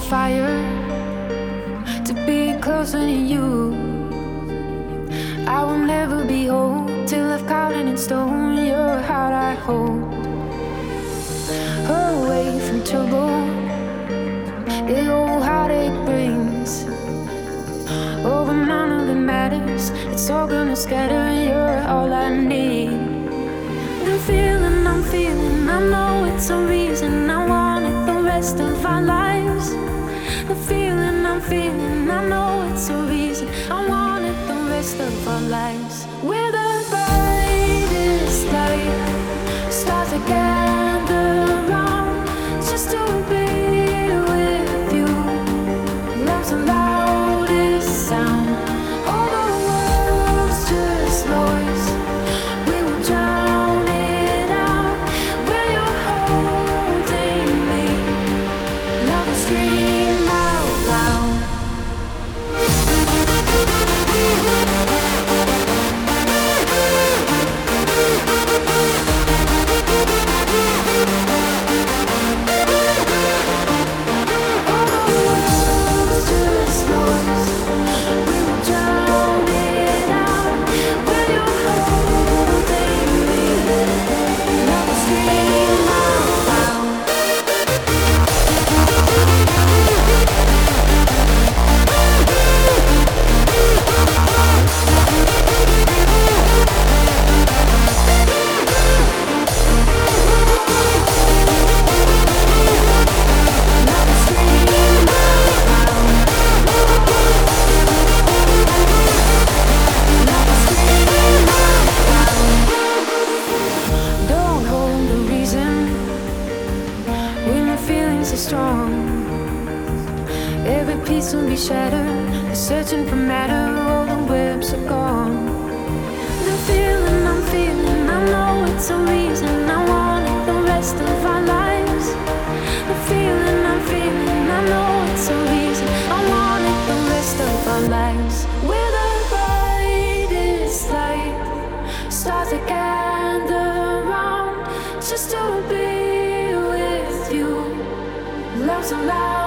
fire to be closer to you. I will never be whole till I've carved in stone your heart I hold. Away from trouble, the old heartache brings. Oh, but none of it matters, it's all gonna scatter. You're all I need. The feeling I'm feeling, I know it's a reason I want it the rest of our lives. The feeling I'm feeling, I know it's a reason I want it the rest of our lives. We're the brightest light, stars that gather round just to be with you. Love's the loudest sound, all the world's just noise. We will drown it out when you're holding me. Love will scream out loud. Strong, every piece will be shattered. You're searching for matter, all the webs are gone. The feeling I'm feeling, I know it's a reason I want it the rest of our lives. The feeling I'm feeling, I know it's a reason I want it the rest of our lives. We're the brightest light, stars that gather round just to be with you. Love's alive.